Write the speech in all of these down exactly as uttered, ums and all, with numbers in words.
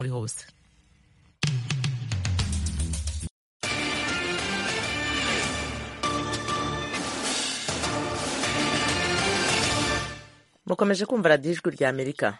muri hose. Mukomeje kumva radiyo ijwi rya Amerika.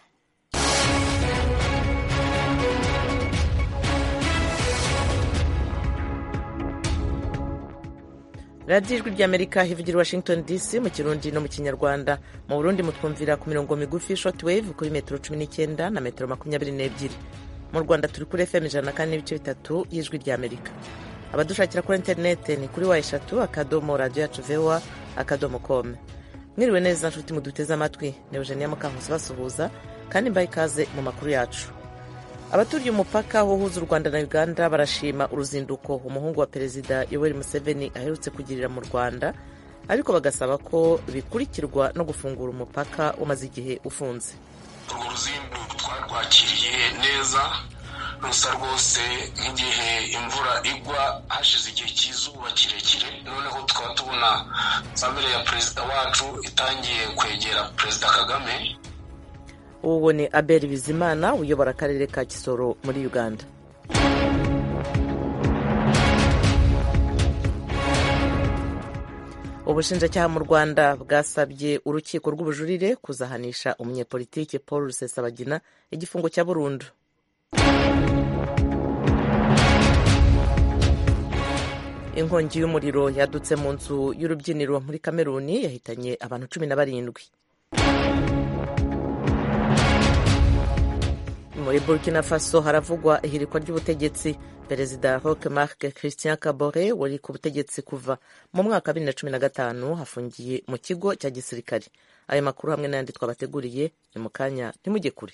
radiyo ijwi rya Amerika ivugira Washington D C mu Kirundi no mu Kinyarwanda. Mu Burundi mutwumvira ku mirongo migufi shortwave kuri metero cumi n'icyenda na metero makumyabiri n'ebyiri. Mu Rwanda turi kuri F M ijana na kane n'ibice bitatu y'ijwi rya Amerika. Abadushakira kuri interinete ni kuri wa eshatu akadomo radiyo yacu voa akadomo com. Mwiriwe neza nshuti muduteze amatwi, ni Eugenia Mukankusi basuhuza kandi mbaye ikaze mu makuru yacu. Abaturiye umupaka uhuza u Rwanda na Uganda barashima uruzinduko umuhungu wa Perezida Yoweri Museveni aherutse kugirira mu Rwanda, ariko bagasaba ko bikurikirwa no gufungura umupaka umaze igihe ufunze. Urwo ruzinduko twarwakiriye neza, rusa rwose nk'igihe imvura igwa hashize igihe cy'izuba kirekire, noneho tukaba tubona famire ya perezida wacu itangiye kwegera Perezida Kagame. Uwo ni Abel Bizimana uyobora akarere ka Kisoro muri Uganda. Ubushinjacyaha mu Rwanda bwasabye urukiko rw'ubujurire kuzahanisha umunyepolitike Paul Rusesabagina igifungo cya burundu. Inkongi y'umuriro yadutse mu nzu y'urubyiniro muri Kameruni yahitanye abantu cumi na barindwi. Muri Burkina Faso haravugwa ihirikwa ry'ubutegetsi. Perezida Roch Marc Christian Kabore wari ku butegetsi kuva mu mwaka wa bibiri na cumi na gatanu hafungiye mu kigo cya gisirikare. Ayo makuru hamwe n'ayandi twabateguriye ni mu kanya, ntimujye kure.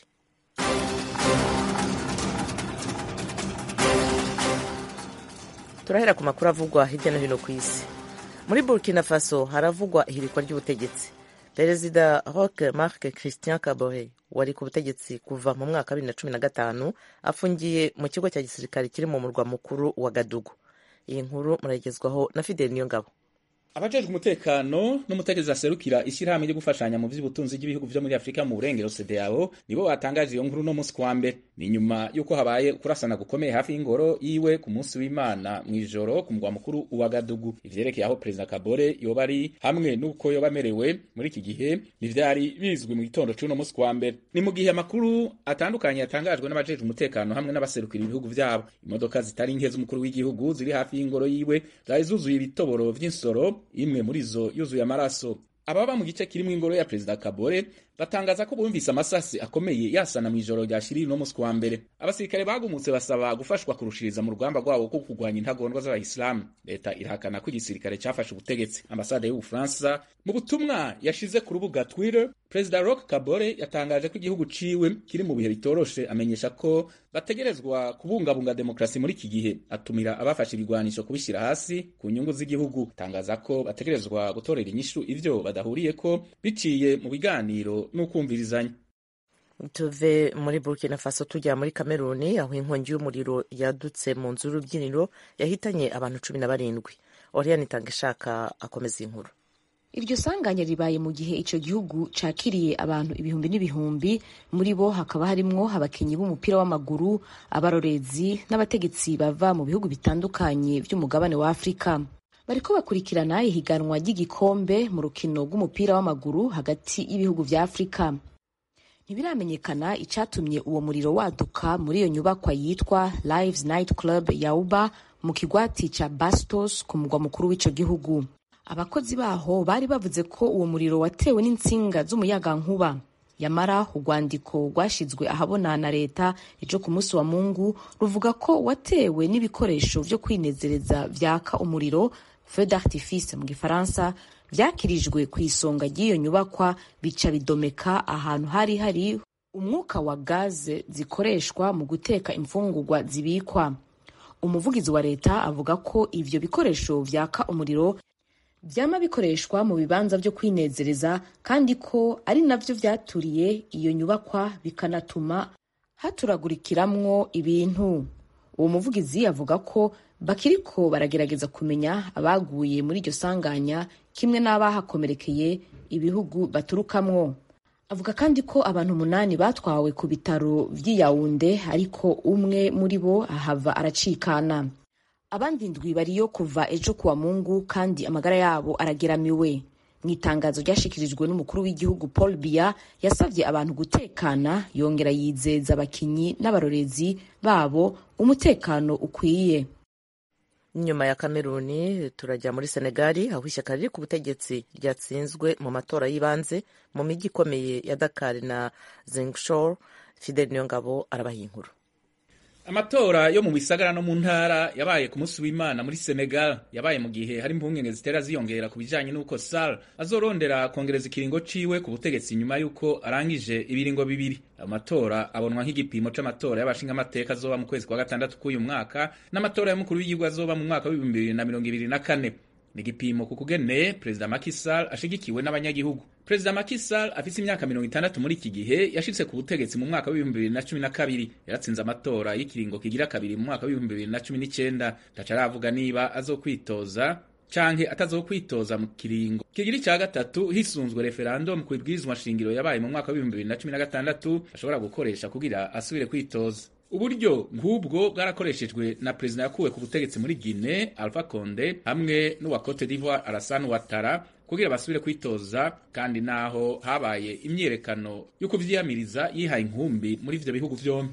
Turahera ku makuru avugwa hirya no hino ku isi. Muri Burkina Faso haravugwa ihirikwa ry'ubutegetsi. Perezida Roch Marc Christian Kabore wari ku butegetsi kuva mu mwaka wa bibiri na cumi na gatanu afungiye mu kigo cya gisirikare kiri mu murwa mukuru wa Gadugu. Iyi nkuru muragezwaho na Fidel Niyongabo. Abajejwe umutekano n'umutegetsi aserukira ishyirahamwe ryo gufashanya mu by'ubutunzi bw'ibihugu byo muri Afrika mu burengero C E D E A O nibo batangaje iyo nkuru no munsi kwa mbere. Ni nyuma yuko habaye kurasana gukomeye hafi y'ingoro yiwe ku munsi w'Imana mw'ijoro ku mugwa mukuru wa Gadugu. Ivyerekeye aho Perezida Kabore yoba ari hamwe n'uko yoba amerewe muri iki gihe n'ivyari bizwi mu gitondo cy'uno munsi kwa mbere. Ni mu gihe amakuru atandukanye yatangajwe n'abajejwe umutekano hamwe n'abaserukira ibihugu vyabo. Imodoka zitari nke z'umukuru w'igihugu ziri hafi y'ingoro yiwe zari zuzuye ibitoboro vy'insoro, imwe muri zo yuzuye amaraso. Ababa mu gice kirimo ingoro ya Perezida Kabore batangaza ko bumvise amasasi akomeye yasana mu ijoro rya shiri no munsi kwa mbere. Abasirikare bagumutse basaba gufashwa kurushiriza mu rugamba rwabo ko kurwanya intagondwa z'abayisilamu. Leta irahakana ko igisirikare cyafashe ubutegetsi. Ambasade y'u Bufaransa mu butumwa yashize ku rubuga Twitter, Perezida Roch Kabore yatangaje ko igihugu ciwe kiri mu bihe bitoroshe, amenyesha ko bategerezwa kubungabunga demokrasi muri iki gihe. Atumira abafashe ibigwanisho kubishyira hasi ku nyungu z'igihugu. Tangaza ko bategerezwa gutorera inyishu ivyo badahuriye ko biciye mu biganiro n'ukumvirizanya. Tuve muri Burkina Faso tujya muri Kameruni aho inkongi y'umuriro yadutse mu nzu y'urubyiniro yahitanye abantu cumi na barindwi. Oriane Itangishaka akomeza inkuru. Iryo sanganya ribaye mu gihe ico gihugu cakiriye abantu ibihumbi n'ibihumbi, muri bo hakaba harimwo abakinyi b'umupira w'amaguru, abarorezi n'abategetsi bava mu bihugu bitandukanye vy'umugabane wa Afrika. Bariko bakurikirana ihiganwa ry'igikombe mu rukino rw'umupira w'amaguru hagati y'ibihugu vya Afrika. Ntibiramenyekana icatumye uwo muriro waduka muri iyo nyubakwa yitwa Lives Night Club ya Uba mu kigwati ca Bastos ku mugwa mukuru w'ico gihugu. Abakozi baho bari bavuze ko uwo muriro watewe n'insinga z'umuyagankuba. Yamara urwandiko rwashizwe ahabona na leta ejo ku munsi wa Mungu ruvuga ko watewe n'ibikoresho vyo kwinezereza vyaka umuriro, feu d'artifice mu gifaransa, vyakirijwe ku isonga ry'iyo nyubakwa bica bidomeka ahantu hari hari umwuka wa gaze zikoreshwa mu guteka imfungurwa zibikwa. Umuvugizi wa leta avuga ko ivyo bikoresho vyaka umuriro vyama bikoreshwa mu bibanza vyo kwinezereza kandi ko ari navyo vyaturiye iyo nyubakwa bikanatuma haturagurikiramwo ibintu. Uwo muvugizi avuga ko bakiriko baragerageza kumenya abaguye muri iryo sanganya kimwe n'abahakomerekeye ibihugu baturukamwo. avuga kandi ko abantu umunani batwawe ku bitaro vy'i Yaounde ariko umwe muri bo ahava aracikana. Abandi ndwi bariyo kuva ejo kuwa Mungu kandi amagara yabo arageramiwe. Mu itangazo ryashikirijwe n'umukuru w'igihugu Paul Biya yasavye abantu gutekana, yongera yizeza abakinyi n'abarorezi babo umutekano ukwiye. Nyuma ya Kameruni turajya muri Senegali aho ishyaka riri ku butegetsi ryatsinzwe mu matora y'ibanze mu mijyi ikomeye ya Dakar na Ziguinchor. Fidel Niyongabo arabaha inkuru. Amatora yo mu bisagara no mu ntara yabaye ku munsi w'Imana muri Senegal, yabaye mu gihe hari impungenge zitera ziyongera ku bijanye n'uko Sall azorondera kongereza ikiringo ciwe ku butegetsi nyuma y'uko arangije ibiringo bibiri. Amatora abonwa nk'igipimo c'amatora y'abashinga amateka azoba mu kwezi kwa gatandatu k'uyu mwaka n'amatora y'umukuru w'igihugu azoba mu mwaka w'ibihumbi bibiri na mirongo ibiri na kane. Ni igipimo ku kugene Perezida Macky Sall ashigikiwe n'abanyagihugu. Perezida Macky Sall afise imyaka mirongo itandatu muri iki gihe yashitse ku butegetsi mu mwaka w'ibihumbi bibiri na cumi na kabiri. Yaratsinze amatora y'ikiringo kigira kabiri mu mwaka w'ibihumbi bibiri na cumi n'icenda. Taca aravuga niba azokwitoza canke atazokwitoza mu kiringo kigira ca gatatu hisunzwe referendum ku ibwirizwa shingiro yabaye mu mwaka w'ibihumbi bibiri na cumi na gatandatu ashobora gukoresha kugira asubire kwitoza. Uburyo nk'ubwo bwarakoreshejwe na perezida yakuwe ku butegetsi muri Guinea Alpha Condé hamwe n'uwa Cote d'Ivoire Alassane Ouattara kugira basubire kwitoza, kandi naho habaye imyiyerekano yo kuvyiyamiriza yihaye inkumbi muri ivyo bihugu vyombi.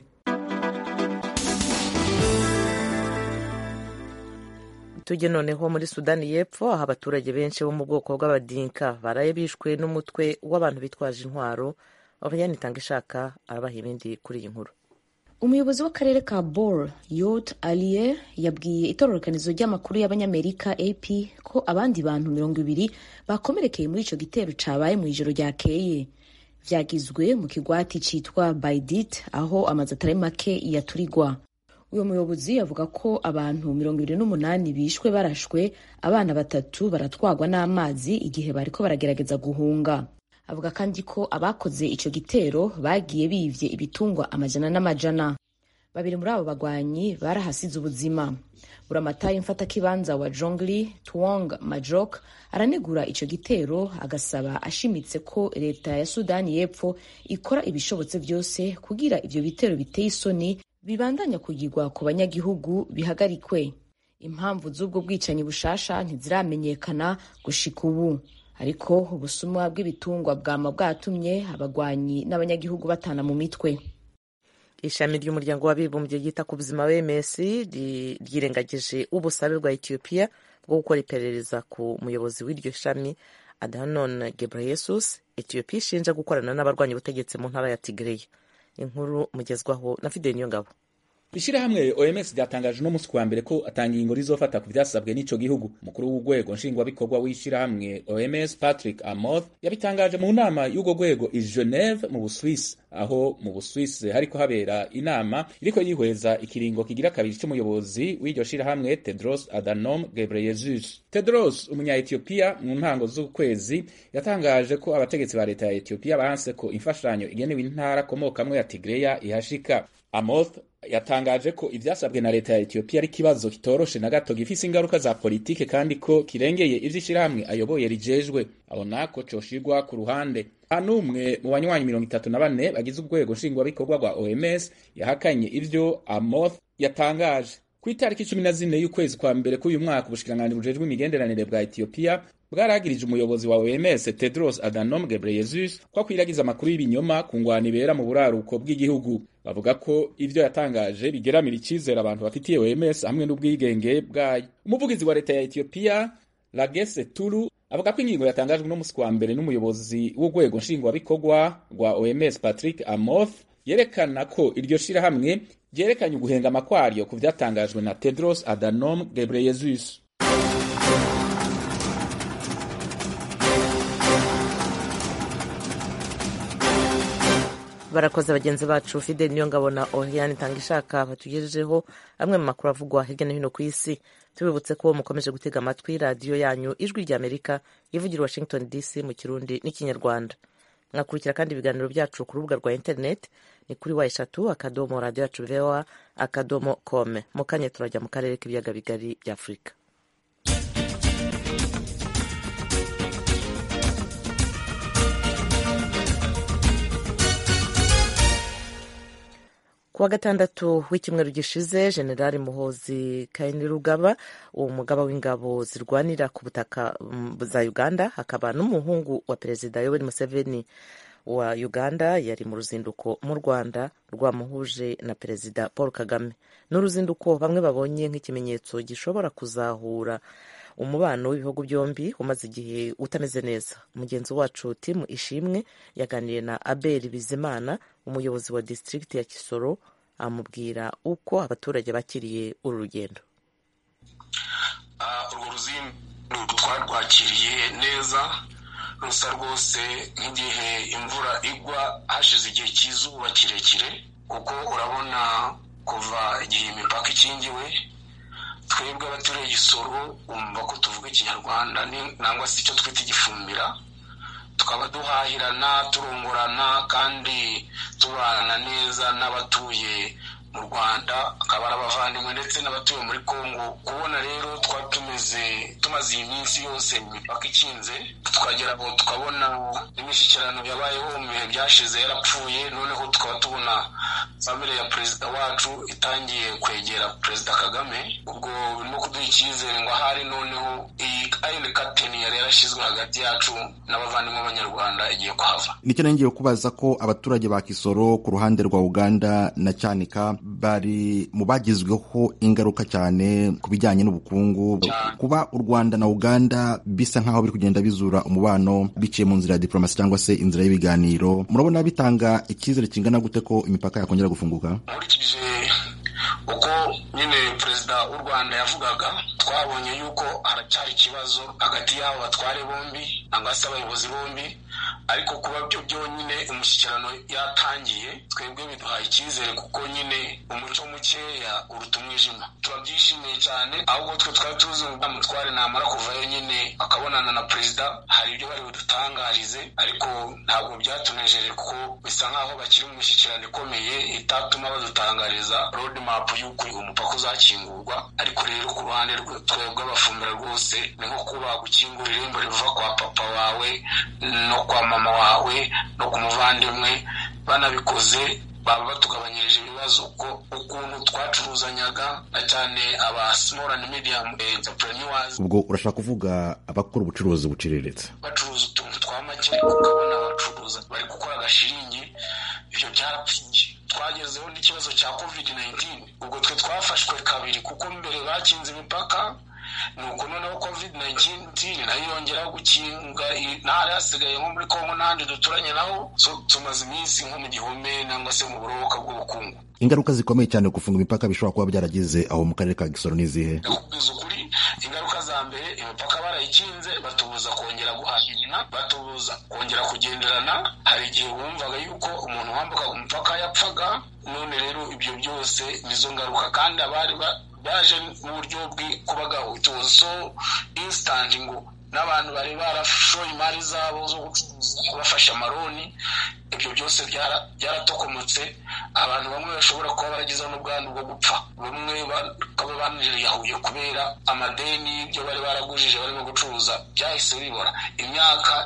Tujye noneho muri Sudani y'Epfo aho abaturage benshi bo mu bwoko bw'abadinka baraye bishwe n'umutwe w'abantu bitwaje intwaro. Oriane Itangishaka arabaha ibindi kuri iyi nkuru. Umuyobozi w'akarere ka Bor Yot Aliye yabwiye itororokanizo ry'amakuru y'abanyamerika A P ko abandi bantu mirongo ibiri bakomerekeye muri ico gitero cabaye mu ijoro ryakeye. Vyagizwe mu kigwati citwa Baidit aho amazu atari make yaturigwa. Uyo muyobozi avuga ko abantu mirongo ibiri n'umunani bishwe barashwe, abana batatu baratwagwa n'amazi igihe bariko baragerageza guhunga. Avuga kandi ko abakoze ico gitero bagiye bivye ibitungwa amajana n'amajana. Babiri muri abo bagwanyi barahasize ubuzima. Buramatari mfata kibanza wa Jongli Tuong Majok aranegura ico gitero, agasaba ashimitse ko leta ya Sudani y'Epfo ikora ibishobotse byose kugira ivyo bitero biteye isoni bibandanya kugirwa ku banyagihugu bihagarikwe. Impamvu z'ubwo bwicanyi bushasha ntiziramenyekana gushika ubu, ariko ubusumwa bw'ibitungwa bwama bwatumye abagwanyi n'abanyagihugu batana mu mitwe. Ishami ry'umuryango w'abibumbye ryita ku buzima W M S ryirengagije ubusabe bwa Ethiopia bwo gukora iperereza ku muyobozi w'iryo shami Adhanom Ghebreyesus. Ethiopia ishinja gukorana n'abarwanya ubutegetsi mu ntara ya Tigray. Inkuru mugezwaho na Fidel Niyongabo. Ishirahamwe O M S ryatangaje no musi kwa mbere ko atanga ingingo rizofata ku vyasabwe n'ico gihugu. Umukuru w'ugwego nshingwabikorwa w'ishirahamwe O M S Patrick Amoth yabitangaje mu nama y'ugo gwego i Geneve mu Buswisi, aho mu Buswisi hariko habera inama iriko yihweza ikiringo kigira kabiri c'umuyobozi w'iryo shirahamwe Tedros Adhanom Ghebreyesus. Tedros umunya Ethiopia mu ntango z'ukwezi yatangaje ko abategetsi ba leta ya Ethiopia baranse ko imfashanyo igenewe intara komokamwe ya Tigray ihashika. Amoth yatangaje ko ivyasabwe na leta ya Ethiopia ari kibazo kitoroshe na gato gifise ingaruka za politike kandi ko kirengeye ivy'ishirahamwe ayoboye rijejwe. Abona ko coshirwa ku ruhande. Anumwe mu banywanyi mirongo itatu na bane bagize ubwego nshingwabikorwa bwa O M S yahakanye ivyo Amoth yatangaje. Ku itariki cumi na zine y'ukwezi kwa mbere k'uyu mwaka ubushikiranganji bujejwe imigenderanire bwa Ethiopia bwaragirije umuyobozi wa O M S Tedros Adhanom Ghebreyesus ko kwiragiza amakuru y'ibinyoma ku ngwano ibera mu buraruko bw'igihugu. Bavuga ko ivyo yatangaje bigeramira icizere abantu bafitiye O M S hamwe n'ubwigenge bwayo. Umuvugizi wa leta ya Ethiopia Lagesse Tulu avuga ko ingingo yatangajwe no musi kwa mbere n'umuyobozi w'ugwego nshingwabikorwa rwa O M S Patrick Amoth yerekana ko iryo shirahamwe ryerekanye uguhengama kwaryo ku vyatangajwe na Tedros Adhanom Ghebreyesus. Barakoze bagenzi bacu Fidel Niyongabo na Oriane Itangishaka batugejejeho amwe mu makuru avugwa hirya no hino ku isi. Tubibutse ko mukomeje gutega amatwi radiyo yanyu Ijwi ry'Amerika ivugira Washington D C mu Kirundi n'Ikinyarwanda. Mwakurikira kandi ibiganiro byacu ku rubuga rwa internet ni kuri wa eshatu akadomo radio yacu V O A akadomo com. Mu kanya turajya mu karere k'ibiyaga bigari bya Afurika. kuwa gatandatu w'icyumweru gishize General Muhoozi Kainerugaba, uwo mugaba w'ingabo zirwanira ku butaka za Uganda, hakaba n'umuhungu wa Perezida Yoweri Museveni wa Uganda, yari mu ruzinduko mu Rwanda rwamuhuje na Perezida Paul Kagame. N'uruzinduko bamwe babonye nk'ikimenyetso gishobora kuzahura umubano w'ibihugu byombi umaze igihe utameze neza. Mugenzi wacu Tim Ishimwe yaganiriye na Abel Bizimana, umuyobozi wa district ya Kisoro, amubwira uko abaturage bakiriye uru rugendo. Urwo ruzinduko twarwakiriye neza, rusa rwose nk'igihe imvura igwa hashize igihe cy'izuba kirekire, kuko urabona kuva igihe imipaka ikingiwe, twebwe abaturiye Gisoro umva ko tuvuga Ikinyarwanda nangwa se icyo twita igifumbira, tukaba duhahirana turungurana kandi tubana neza n'abatuye mu Rwanda, akaba ari abavandimwe ndetse n'abatuye muri Kongo. Kubona rero twari tumeze tumaze iyi minsi yose imipaka ikinze, twagera aho tukabona imishyikirano yabayeho mu bihe byashize yarapfuye, noneho tukaba tubona family ya perezida wacu itangiye kwegera Perezida Kagame. Ubwo birimo kuduha icyizere ngo ahari noneho iyi iron curtain yari yarashyizwe hagati yacu n'abavandimwe b'Abanyarwanda igiye kuhava. Nicyo nangiye kubaza ko abaturage ba Kisoro ku ruhande rwa Uganda na Cyanika bari mu bagizweho ingaruka cyane ku bijyanye n'ubukungu. Kuba u Rwanda na Uganda bisa nkaho biri kugenda bizura umubano biciye mu nzira ya diplomasi cyangwa se inzira y'ibiganiro, murabona bitanga icyizere kingana gute ko imipaka yakongera gufunguka? Nkurikije uko nyine perezida w'u Rwanda yavugaga, twabonye yuko haracyari ikibazo hagati y'abo batware bombi nangwa se abayobozi bombi, ariko kuba byo byonyine umushyikirano yatangiye, twebwe biduhaye icyizere kuko nyine umuco mukeya uruta umwijima. Turabyishimiye cyane, ahubwo twe twari tuzi ngo mutware namara kuvayo nyine akabonana na perezida hari ibyo bari budutangarize, ariko ntabwo byatunejeje kuko bisa nkaho bakiri mu mishyikirano ikomeye itatuma badutangariza road map y'uko umupaka uzakingurwa. Ariko rero ku ruhande twebwe abafumbira rwose ni nko kuba gukingura irembo riva kwa papa wawe no kwa mama wawe no ku muvandimwe. Banabikoze baba batugabanyirije ibibazo ko ukuntu twacuruzanyaga na cyane aba small and medium entrepreneurs. Ubwo urashaka kuvuga abakora ubucuruzi buciriritse, bacuruza utuntu twa make, ukabona abacuruza bari gukora agashiringi, ibyo byarapfinye. Twagezeho n'ikibazo cya covid nineteen, ubwo twe twafashwe kabiri kuko mbere bakinze imipaka, nuko noneho covid nineteen nayo yongera gukinga ntara yasigaye nko muri Kongo n'ahandi duturanye naho, so tumaze iminsi nko mu gihome nangwa se mu buroboka bw'ubukungu. Ingaruka zikomeye cyane gufunga imipaka bishobora kuba byaragize aho mu karere ka Gisoro n'izihe? Kugeza ukuri, ingaruka za mbere imipaka barayikinze, batubuza kongera guhahirana, batubuza kongera kugenderana. Hari igihe wumvaga yuko umuntu wambuka umupaka yapfaga, none rero ibyo byose nizo ngaruka, kandi abari baje mu buryo bw'ikubagaho, it was so instant ngo n'abantu bari barashoye imari zabo zo gucuruza bafashe amaroni, ibyo byose byaratokomotse. Abantu bamwe bashobora kuba baragize n'ubwandu bwo gupfa, bamwe bakaba baniriyahuye kubera amadeni y'ibyo bari baragujije barimo gucuruza byahise bibora. Imyaka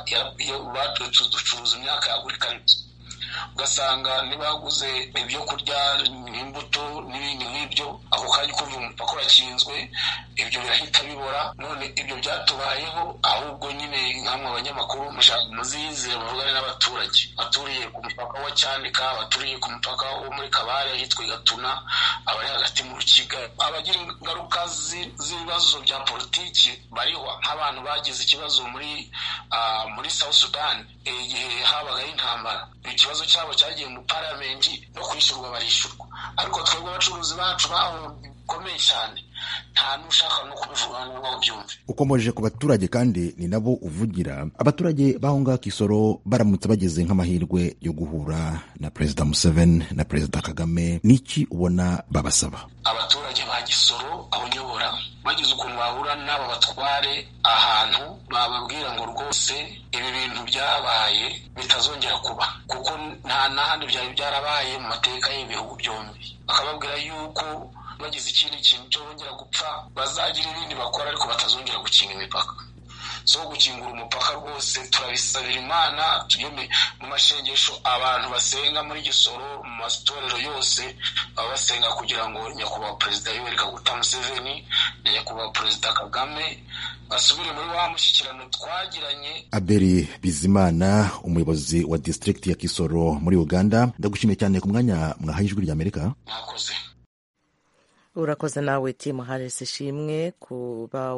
ducuruza imyaka yagurika, ugasanga nibaguze ibyo kurya n'imbuto n'ibindi nk'ibyo, ako kanya kumva umupaka urakinzwe ibyo birahita bibora. None ibyo byatubayeho, ahubwo nyine nkamwe abanyamakuru muzizire muvugane n'abaturage baturiye ku mupaka wa Cyanika, baturiye ku mupaka wo muri Kabare ahitwa Gatuna, abari hagati mu Rukiga. Abagira ingaruka z'ibibazo bya politiki bariho, nk'abantu bagize ikibazo muri uh, muri South Sudan igihe habagaho intambara, ikibazo cyabo cyagiye mu parliament no kwishyurwa barishyurwa. Ariko twebwe abacuruzi bacu baho bikomeye cyane, nta n'ushaka no kubivuga ngo byumve. Ukomeje ku baturage kandi ni nabo uvugira. Abaturage baho ngaho Kisoro baramutse bageze nk'amahirwe yo guhura na Perezida Museveni na Perezida Kagame, niki ubona babasaba? Abaturage ba Kisoro aho nyobora bagize ukuntu bahura n'aba batware ahantu, bababwira ngo rwose ibi bintu byabaye bitazongera kuba, kuko nta n'ahandi byari byarabaye mu mateka y'ibihugu byombi. Bakababwira yuko bagize ikindi kintu cyo bongera gupfa bazagira ibindi bakora, ariko batazongera gukinga imipaka. zo gukingura umupaka rwose turabisabira Imana. Mu mashengesho abantu basenga muri Gisoro mu matorero yose baba basenga kugira ngo nyakubahwa perezida Yoweri Kaguta Museveni na nyakubahwa perezida Kagame basubire muri wa mushyikirano twagiranye. Aberi Bizimana, umuyobozi wa district ya Kisoro muri Uganda, ndagushimiye cyane ku mwanya mwahaye Ijwi ry'Amerika. Mwakoze. Urakoze nawe Tim Harris ishimwe kuba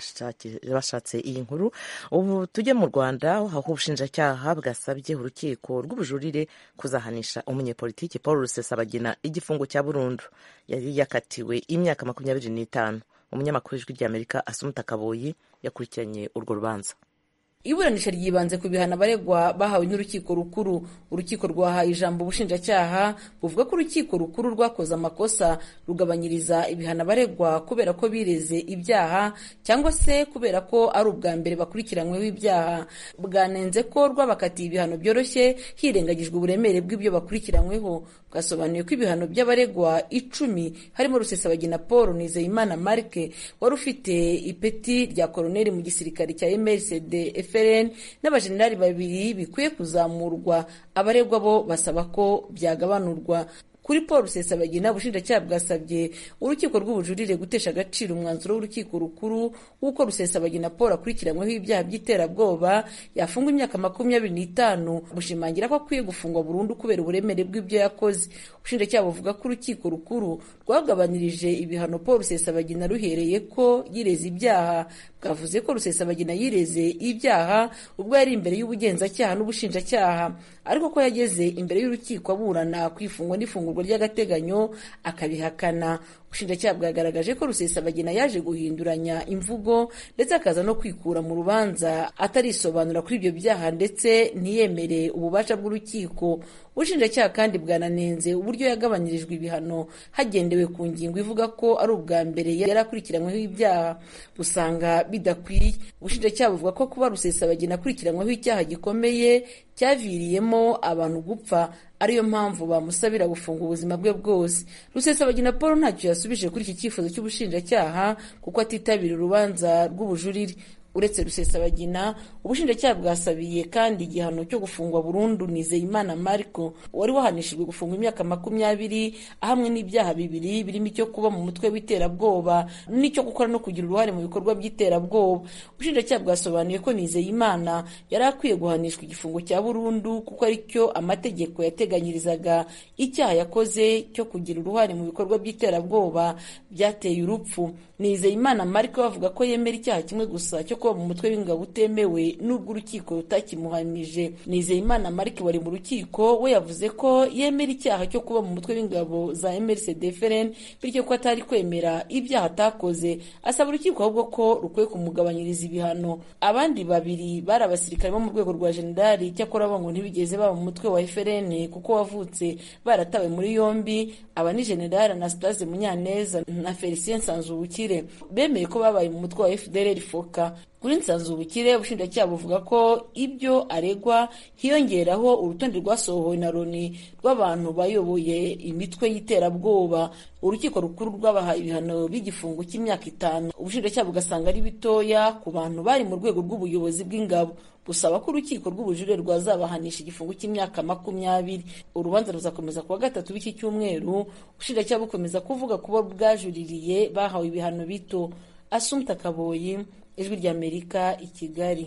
washatse iyi nkuru. Ubu tujye mu Rwanda aho ubushinjacyaha bwasabye urukiko rw'ubujurire kuzahanisha umunyepolitiki Paul Rusesabagina igifungo cya burundu. Yari yakatiwe imyaka makumyabiri n'itanu. Umunyamakuru w'Ijwi ry'Amerika Asumta Kaboyi yakurikiranye urwo rubanza. Iburanisha ryibanze ku bihano abaregwa bahawe n'urukiko rukuru. Urukiko rwahaye ijambo ubushinjacyaha buvuga ko urukiko rukuru rwakoze amakosa rugabanyiriza ibihano abaregwa kubera ko bireze ibyaha cyangwa se kubera ko ari ubwa mbere bakurikiranyweho ibyaha. Bwanenze ko rwabakatiye ibihano byoroshye hirengagijwe uburemere bw'ibyo bakurikiranyweho. Bwasobanuye ko ibihano by'abaregwa icumi harimo Rusesabagina Paul, Nizeyimana Mark wari ufite ipeti rya koloneli mu gisirikare cya M R C D F n'abajenerali babiri bikwiye kuzamurwa. Abaregwa bo basaba ko byagabanurwa. Kuri Paul Rusesabagina ubushinjacyaha bwasabye urukiko rw'ubujurire gutesha agaciro umwanzuro w'urukiko rukuru w'uko Rusesabagina Paul akurikiranyweho ibyaha by'iterabwoba yafungwa imyaka makumyabiri n'itanu, bushimangira ko akwiye gufungwa burundu kubera uburemere bw'ibyo yakoze. Ubushinjacyaha buvuga ko urukiko rukuru rwagabanirije ibihano Paul Rusesabagina ruhereye ko yireze ibyaha. Bwavuze ko Rusesabagina yireze ibyaha ubwo yari imbere y'ubugenzacyaha n'ubushinjacyaha, ariko ko yageze imbere y'urukiko aburana kwifungwa n'ifungurwa ry'agateganyo akabihakana. Ubushinjacyaha bwagaragaje ko Rusesabagina yaje guhinduranya imvugo ndetse akaza no kwikura mu rubanza atarisobanura kuri ibyo byaha ndetse ntiyemere ububasha bw'urukiko. Ubushinjacyaha kandi bwananenze uburyo yagabanyirijwe ibihano hagendewe ku ngingo ivuga ko ari ubwa mbere yari akurikiranyweho ibyaha. Busanga bidakwiye. Ubushinjacyaha buvuga ko kuba Rusesabagina akurikiranyweho icyaha gikomeye cyaviriyemo abantu gupfa ariyo mpamvu bamusabira gufunga ubuzima bwe bwose. Rusesabagina Paul ntacyo yasubije kuri iki cyifuzo cy'ubushinjacyaha kuko atitabira urubanza rw'ubujurire. Uretse Rusesabagina, ubushinjacyaha bwasabiye kandi igihano cyo gufungwa burundu Nizeyimana Marco wari wahanishijwe gufungwa imyaka makumyabiri ahamwe n'ibyaha bibiri birimo icyo kuba mu mutwe w'iterabwoba n'icyo gukora no kugira uruhare mu bikorwa by'iterabwoba. Ubushinjacyaha bwasobanuye ko Nizeyimana yari akwiye guhanishwa igifungo cya burundu kuko ari cyo amategeko yateganyirizaga. Icyaha yakoze cyo kugira uruhare mu bikorwa by'iterabwoba byateye urupfu. Nizeyimana Marco bavuga ko yemera icyaha kimwe gusa cyo kuba mu mutwe w'ingabo utemewe n'ubwo urukiko rutakimuhanije. Nizeyimana Mark wari mu rukiko we yavuze ko yemera icyaha cyo kuba mu mutwe w'ingabo za M R C D F N bityo ko atari kwemera ibyaha atakoze. Asaba urukiko ahubwo ko rukwiye kumugabanyiriza ibihano. Abandi babiri bari abasirikare bo mu rwego rwa generali cyakora bo ngo ntibigeze baba mu mutwe wa F R N kuko wavutse baratawe muri yombi. Aba ni General Anastase Munyaneza na Felicien Nsanzubukire bemeye ko babaye mu mutwe wa F D L R Foka. Kuri Nsanzubukire ubushinjacyaha buvuga ko ibyo aregwa hiyongeraho urutonde rwasohowe na Loni rw'abantu bayoboye imitwe y'iterabwoba. Urukiko rukuru rwabahaye ibihano by'igifungo cy'imyaka itanu. Ubushinjacyaha bugasanga ari bitoya ku bantu bari mu rwego rw'ubuyobozi bw'ingabo. Busaba ko urukiko rw'ubujurire rwazabahanisha igifungo cy'imyaka makumyabiri. Urubanza ruzakomeza kuwa gatatu w'iki cyumweru. Ubushinjacyaha bukomeza kuvuga kuba bwajuririye bahawe ibihano bito. Asumta Kaboyi, Ijwi ry'Amerika, i Kigali.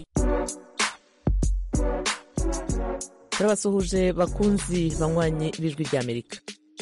Turabasuhuje bakunzi banywanye b'Ijwi ry'Amerika.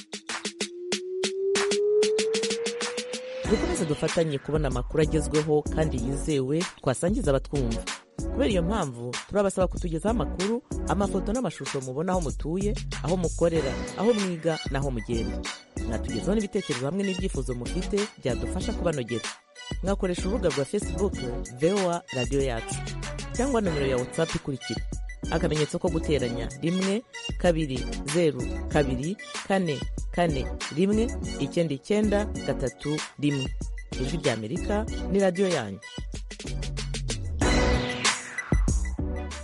Dukomeze dufatanye kubona amakuru agezweho kandi yizewe twasangiza abatwumva. Kubera iyo mpamvu turabasaba kutugezaho amakuru, amafoto n'amashusho mubona aho mutuye, aho mukorera, aho mwiga n'aho mugenda. Mwatugezaho n'ibitekerezo hamwe n'ibyifuzo mufite byadufasha kubanogera. Mwakoresha urubuga rwa Facebook V O A Radio Yacu cyangwa nomero ya WhatsApp ikurikira: akamenyetso ko guteranya rimwe kabiri zeru kabiri kane kane rimwe icyenda icyenda gatatu rimwe. Ijwi ry'Amerika ni radio yanyu.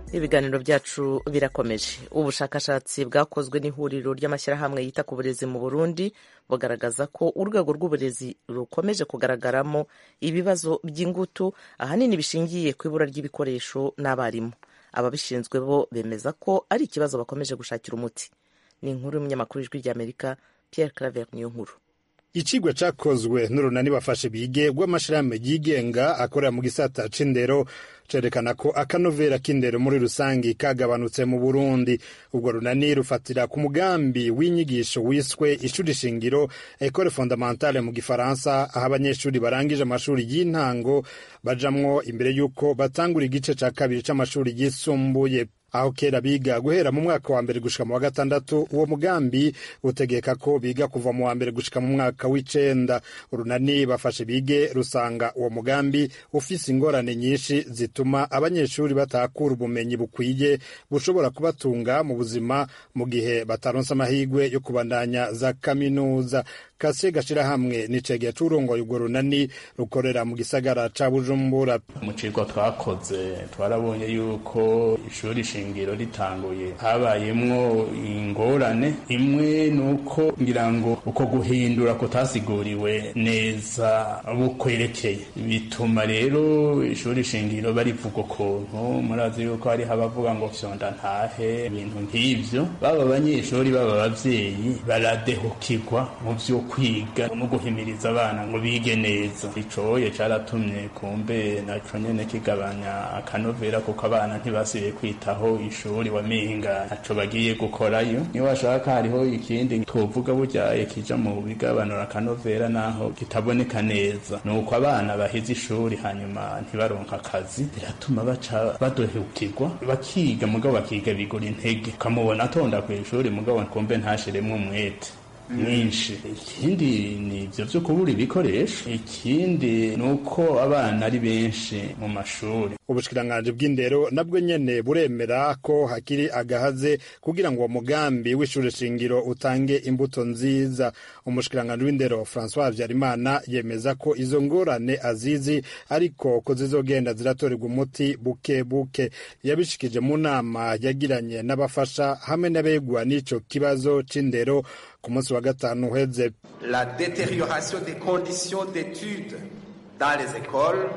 ibiganiro byacu birakomeje. Ubushakashatsi bwakozwe n'ihuriro ry'amashyirahamwe yita ku burezi mu Burundi bugaragaza ko urwego rw'uburezi rukomeje kugaragaramo ibibazo by'ingutu ahanini bishingiye ku ibura ry'ibikoresho n'abarimu. Ababishinzwe bo bemeza ko ari ikibazo bakomeje gushakira umuti. Ni inkuru y'umunyamakuru w'Ijwi ry'Amerika Pierre Claver niyo nkuru. Icigwa cakozwe n'urunani bafashe bige rw'amashirahamwe yigenga akorera mu gisata c'indero cerekana ko akanovera k'indero muri rusangi kagabanutse mu Burundi. Ubwo runani rufatira ku mugambi w'inyigisho wiswe ishuri shingiro École fondamentale mu gifaransa, aho abanyeshuri barangije amashuri y'intango bajamwo imbere y'uko batangura igice ca kabiri c'amashuri yisumbuye. Aho kera biga guhera mu mwaka wa mbere gushika mu wa gatandatu, uwo mugambi utegeka ko biga kuva mu wa mbere gushika mu mwaka w'icenda. Urunani bafashe bige rusanga uwo mugambi ufise ingorane nyinshi zituma abanyeshuri batakura ubumenyi bukwiye bushobora kubatunga mu buzima mu gihe bataronse amahigwe yo kubandanya za kaminuza. Kase gashira hamwe nicegeye c'urongoye urwo runani rukorera mu gisagara ca Bujumbura. Mu cigwa twakoze twarabonye yuko ishuri shingiro ritanguye habayemwo ingorane. Imwe nuko ngira ngo uko guhindura kutasiguriwe neza bukwerekeye, bituma rero ishuri shingiro barivuga ukuntu. Murazi yuko hari abavuga ngo fyonda ntahe, ibintu nk'ivyo. Baba abanyeshuri baba abavyeyi baradehukirwa mu vyo kwiga no guhimiriza abana ngo bige neza. Icoye caratumye kumbe naco nyene kigabanya akanovera, kuko abana ntibasibiye kwitaho ishuri, wamenga ntaco bagiye gukorayo. Niyo washaka hariho ikindi twovuga burya kija mu bigabanura akanovera naho kitaboneka neza, nuko abana bahize ishuri hanyuma ntibaronka akazi, biratuma baca badohukirwa bakiga mugabo bakiga bigura intege, ukamubona atonda kw'ishuri mugabo kumbe ntashiremwo umwete mwinshi. Ikindi ni ivyo vyo kubura ibikoresho. Ikindi nuko abana ari benshi mu mashuri. Ubushikiranganji bw'indero nabwo nyene buremera ko hakiri agahaze kugira ngo uwo mugambi w'ishure shingiro utange imbuto nziza. Umushikiranganji w'indero François Habyarimana yemeza ko izo ngorane azizi, ariko ko zizogenda ziratorerwa umuti buke buke. Yabishikije mu nama yagiranye n'abafasha hamwe n'abegwa n'ico kibazo c'indero ku munsi wa gatanu uheze. La détérioration des conditions d'études dans les écoles,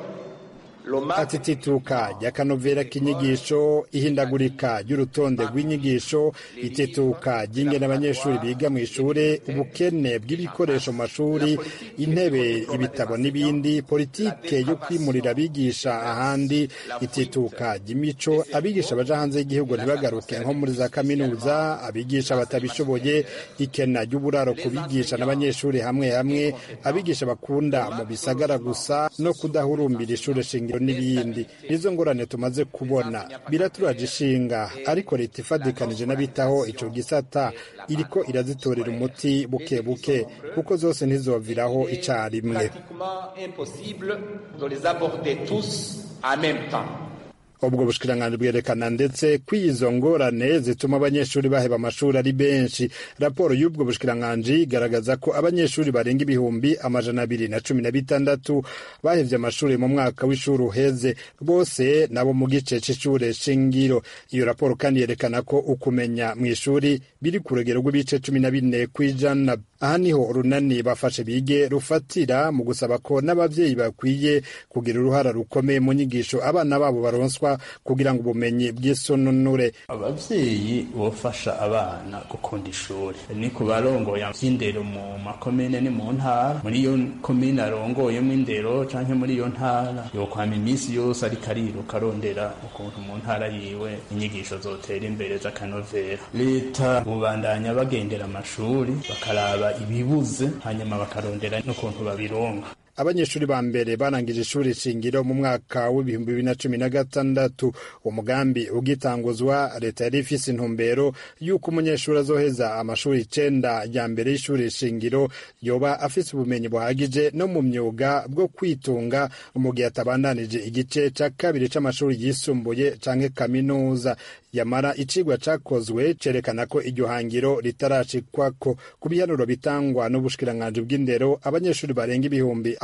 ati tituka ry'akanovera k'inyigisho, ihindagurika ry'urutonde rw'inyigisho, itituka ry'ingene abanyeshuri biga mu ishure, ubukene bw'ibikoresho mu mashuri, intebe, ibitabo n'ibindi, politike yo kwimurira abigisha ahandi, itituka ry'imico, abigisha baja hanze y'igihugu ntibagaruke nko muri za kaminuza, abigisha batabishoboye, ikena ry'uburaro ku bigisha n'abanyeshuri hamwe hamwe, abigisha bakunda mu bisagara gusa, no kudahurumbira ishure shingiro n'ibindi. Izo ngorane tumaze kubona biraturaje ishinga, ariko leta ifadikanije n'abitaho ico gisata iriko irazitorera umuti buke buke, kuko zose ntizoviraho icarimwe. Ubwo bushikiranganji bwerekana ndetse ko izo ngorane zituma abanyeshuri baheba amashuri ari benshi. Raporo y'ubwo bushikiranganji igaragaza ko abanyeshuri barenga ibihumbi amajana abiri na cumi na bitandatu bahevye amashuri mu mwaka w'ishuri uheze, bose nabo mu gice c'ishure shingiro. Iyo raporo kandi yerekana ko ukumenya mw'ishuri biri ku rugero rw'ibice cumi na bine kw'ijana. Aha niho urunani bafashe bige rufatira mu gusaba ko n'abavyeyi bakwiye kugira uruhara rukomeye mu nyigisho abana babo baronswa kugira ngo ubumenyi bw'isononure. Abavyeyi bofasha abana gukunda ishuri, ni ku barongoye vy'indero mu makomine ni mu ntara. Muri iyo komine arongoyemwo indero canke muri iyo ntara, yokwama imisi yose ariko ariruka arondera ukuntu mu ntara yiwe inyigisho zotera imbere z'akanovera. Leta bubandanya bagendera amashuri bakaraba ibibuze, hanyuma bakarondera n'ukuntu babironka. Abanyeshuri ba mbere barangije ishuri shingiro mu mwaka w'ibihumbi bibiri na cumi na gatandatu. Umugambi ugitanguzwa, leta yari ifise intumbero y'uko umunyeshuri azoheza amashuri icenda ya mbere y'ishuri shingiro yoba afise ubumenyi buhagije no mu myuga bwo kwitunga mu gihe atabandanije igice ca kabiri c'amashuri yisumbuye canke kaminuza. Yamara icigwa cakozwe cerekana ko iryo hangiro ritarashikwako. Ku biharuro bitangwa n'ubushikiranganji bw'indero, abanyeshuri barenga ibihumbi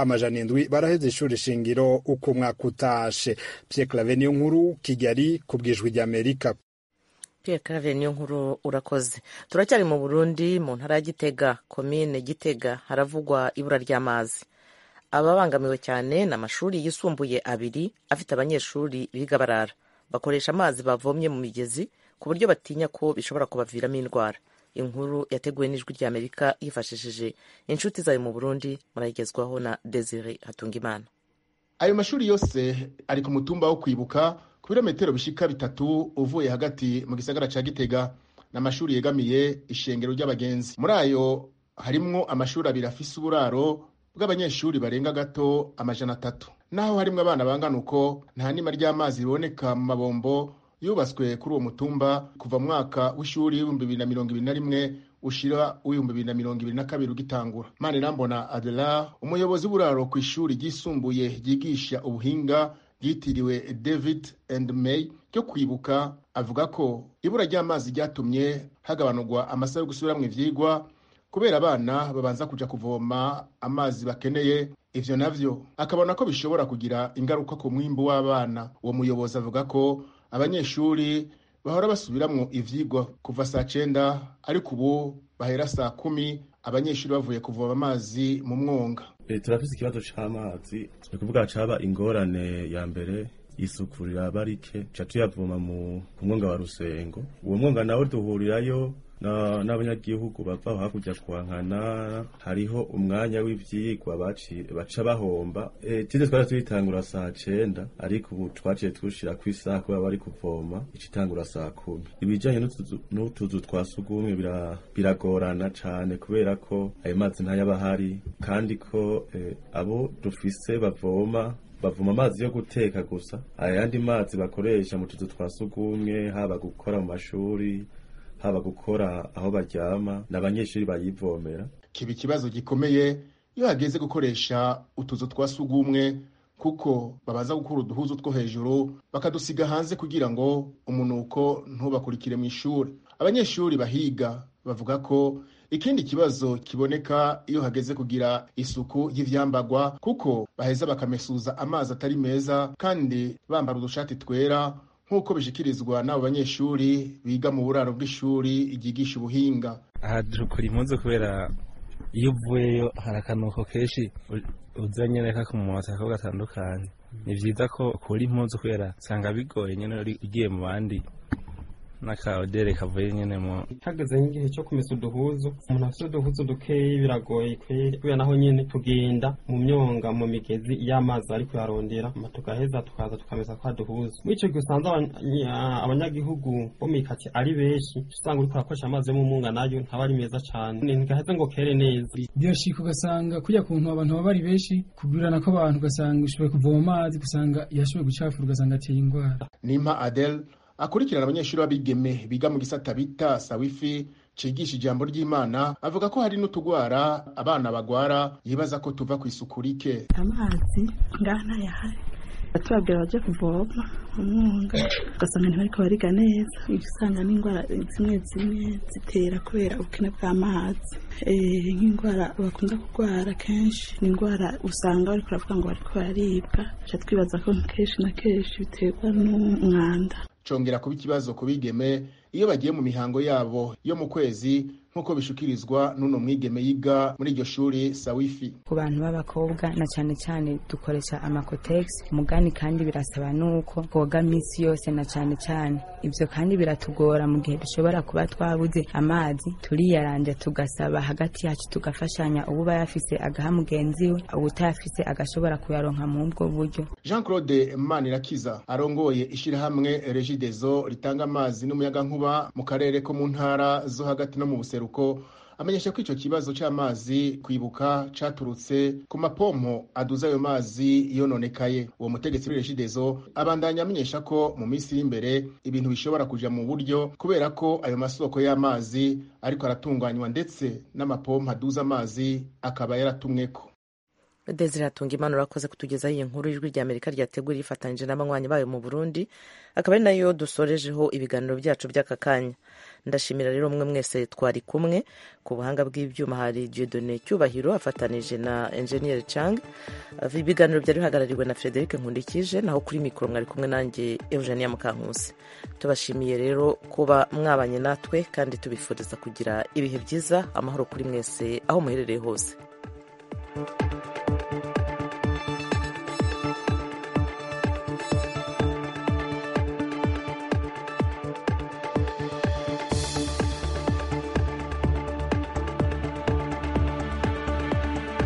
amajana indwi baraheze ishuri shingiro uko umwaka utashe. Pierre Claver niyo nkuru, Kigali ku bw'ijwi ry'Amerika. Pierre Claver niyo nkuru urakoze. Turacyari mu Burundi mu ntara ya Gitega, komine Gitega, haravugwa ibura ry'amazi. Ababangamiwe cyane n'amashuri yisumbuye abiri afite abanyeshuri biga barara, bakoresha amazi bavomye mu migezi ku buryo batinya ko bishobora kubaviramo indwara. Inkuru yateguwe n'ijwi ry'Amerika yifashishije inshuti zayo mu Burundi, murayigezwaho na Desire Hatungimana. Ayo mashuri yose ari ku mutumba wo Kwibuka ku birometero bishika bitatu uvuye hagati mu gisagara ca Gitega, n'amashuri yegamiye ishengero ry'abagenzi. Muri ayo harimwo amashuri abiri afise uburaro bw'abanyeshuri barenga gato amajana atatu. Naho harimwo abana bangana uko, nta nima ry'amazi riboneka mu mabombo yubatswe kuri uwo mutumba kuva mu mwaka w'ishuri w'ibihumbi bibiri na mirongo ibiri na rimwe ushira w'ibihumbi bibiri na mirongo ibiri na kabiri ugitangura. Manirambona Adela, umuyobozi w'uburaro ku ishuri ryisumbuye ryigisha ubuhinga ryitiriwe David and May ryo Kwibuka, avuga ko ibura ry'amazi ryatumye hagabanurwa amasaha yo gusubiramwo ivyigwa kubera abana babanza kuja kuvoma amazi bakeneye. Ivyo navyo akabona ko bishobora kugira ingaruka ku mwimbu w'abana. Uwo muyobozi avuga ko abanyeshuri bahora basubiramwo ivyigwa kuva saa cenda, ariko ubu bahera saa kumi abanyeshuri bavuye kuvoma amazi mu mwonga. E, turafise ikibazo c'amazi, ni kuvuga caba ingorane ya mbere isuku riraba rike, ca tuyavoma mu mwonga wa Rusengo. Uwo mwonga nawe duhurirayo na n'abanyagihugu bava hakurya kwankana, hariho umwanya w'ivyigwa baca bahomba. E, tize twari tuyitangura saa cenda, ariko ubu twaciye tushira kw'isaha kuba bari kuvoma icitangura saa kumi. Ibijanye n'utuzu twa sugumwe biragorana cane kubera ko ayo mazi ntayaba hari, kandi ko e, abo dufise bavoma bavuma amazi yo guteka gusa. Ayandi mazi bakoresha mu tuzu twa sugumwe, haba gukora mu mashuri, haba gukora aho baryama, n'abanyeshuri bayivomera. Kiba ikibazo gikomeye iyo hageze gukoresha utuzu twa sugumwe, kuko babaza gukura uduhuzu two hejuru bakadusiga hanze kugira ngo umunuko ntubakurikire mu ishuri. Abanyeshuri bahiga bavuga ko ikindi kibazo kiboneka iyo hageze kugira isuku y'ivyambagwa, kuko baheza bakamesuza amazi atari meza kandi bambara udushati twera nk'uko bishikirizwa n'abo banyeshuri biga mu buraro bw'ishuri ryigisha ubuhinga. Aha dukora impuzu kubera iyo uvuyeyo hari akanuko kenshi uzanye reka ku mumota ko gatandukanye. Ni vyiza ko ukora impuzu kubera usanga bigoye nyene ugiye mu bandi n'akaodere kavuye nyene mu hageze n'igihe cyo kumesa uduhuzu. Umuntu afite uduhuzu dukeyi biragoye kweri, kubera naho nyene tugenda mu myonga mu migezi y'amazi ariko yarondera tugaheza tukaza tukamesa kwa duhuzu. Muri ico gihe usanze abanyagihugu bo mikati ari benshi, usanga uriko urakoresha amazi yo mu munga nayo ntaba ari meza cane, ntigaheze ngo kere neza. Byoshika ugasanga kujya kuntu abantu baba bari benshi, kugurana ko abantu ugasanga ushoboye kuvoma amazi ugasanga yashoboye gucafura ugasanga ateye ingwara. Nimpa Adel akurikirana abanyeshuri b'abigeme biga mu gisata bita Sawifi cigisha ijambo ry'Imana, avuga ko hari n'utugwara abana bagwara yibaza ko tuva ku isuku rike. Amazi ngana yahari batubabwira baje kuvoma umwonga, ugasanga ntibariko bariga neza, usanga n'ingwara zimwe zimwe zitera kubera ubukene bw'amazi. Eh, nk'ingwara bakunda kugwara kenshi ni ingwara usanga bariko baravuga ngo bariko baribwa, ca twibaza ko kenshi na kenshi biterwa n'umwanda. Congera kuba ikibazo ku bigeme iyo bagiye mu mihango yabo yo mu kwezi, nk'uko bishukirizwa n'uno mwigeme yiga muri iryo shuri Sawifi. Ku bantu b'abakobwa na cyane cyane dukoresha amakotex mugani, kandi birasaba nuko koga misi yose na cyane cyane ibyo, kandi biratugora mu gihe dushobora kuba twabuze amazi, turiyaranja tugasaba hagati yacu tugafashanya, ubu bayafise agaha mugenzi we, ubutayafise agashobora kuyaronka mu ubwo buryo. Jean Claude Manirakiza arongoye ishirahamwe Regideso ritanga amazi n'umuyaga nkuba mu karere ko mu ntara zo hagati no mu buseru ko amenyesha ko ico kibazo c'amazi Kwibuka caturutse ku mapompo aduza ayo mazi yononekaye. Uwo mutegetsi w'Regideso abandanya amenyesha ko mu minsi y'imbere ibintu bishobora kuja mu buryo, kubera ko ayo masoko y'amazi ariko aratunganywa ndetse n'amapompo aduza amazi akaba yaratumweko. Desire Hatungimana urakoze kutugezaho iyi nkuru. Ijwi rya Amerika ryateguriye ifatanyije n'abanywanyi bayo mu Burundi, akaba ari nayo dusorejeho ibiganiro byacu by'aka kanya. Ndashimira rero mwe mwese twari kumwe. Ku buhanga bw'ibyuma hari Dieudonné Cyubahiro afatanije na Engineer Chang. Ibiganiro byari bihagarariwe na Frederic Nkundikije, naho kuri mikoro mwari kumwe nanjye Eugenia Mukankusi. Tubashimiye rero kuba mwabanye natwe kandi tubifuriza kugira ibihe byiza, amahoro kuri mwese aho muherereye hose. Thank you.